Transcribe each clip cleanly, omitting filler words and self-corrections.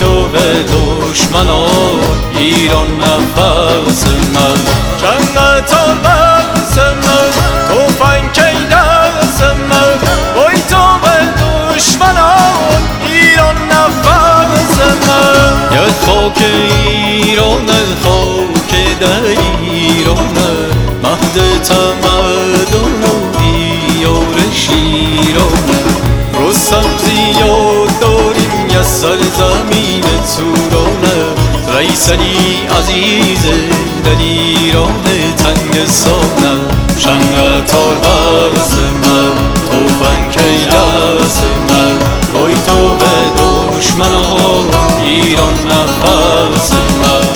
تو به دشمنان ایران نفس من جنت بس من توفنگ دست من وای تو به دشمنان ایران نفس من یک خاک ایران خاک در ایران مهد تمدن و دیار شیران رستم زیاد داریم یه سرزمین تورانه رئیس علی عزیز در ایران تنگستانه شنگ تار برز من توفنگ دست من وای تو به دشمنان ایران نفس من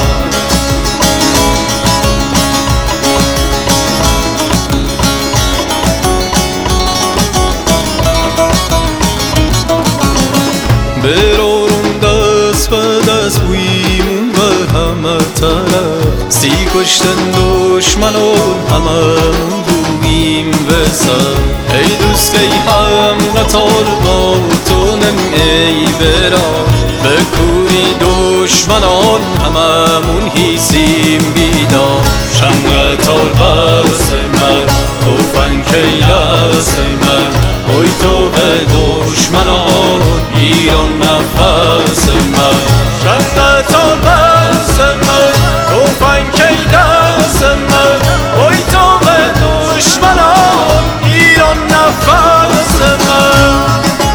برارم دست به دست بویمون به همه طرف سی کشتن دشمنان هممون بوییم به سر ای دوست ای هم قطار با تو نم ای برا به کوری دشمنان هممون هیسیم بیدار شنگ تار بس من توفنگ دست من وای تو به دشمنان ایران نفس من شنگ تار بس من توفنگ دست من وای تو به دشمنان ایران نفس من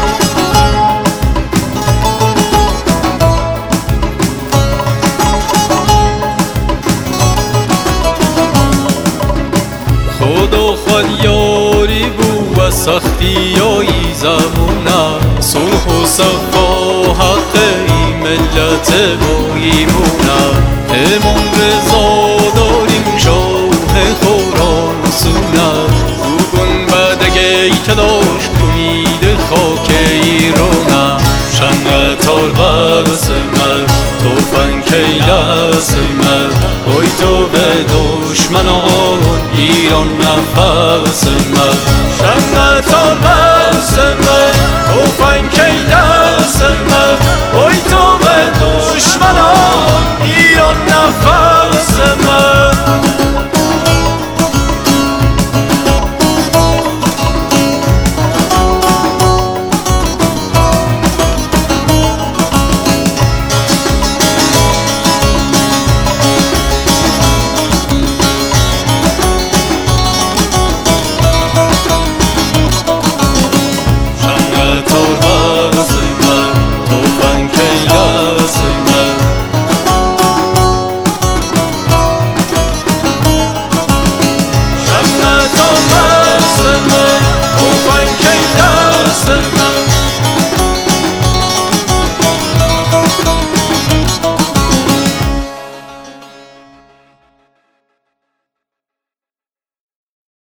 خدا خود یاری بو و سختی های زمونه صلح و صفا حق ای ملت با ایمونه امام رضا داریم شاه خراسونه او گنبدگی که داشت امید خاک ایرانه شنگ تار بس من توفنگ دست من وای تو به دشمنان ایران نفس من شنگ تار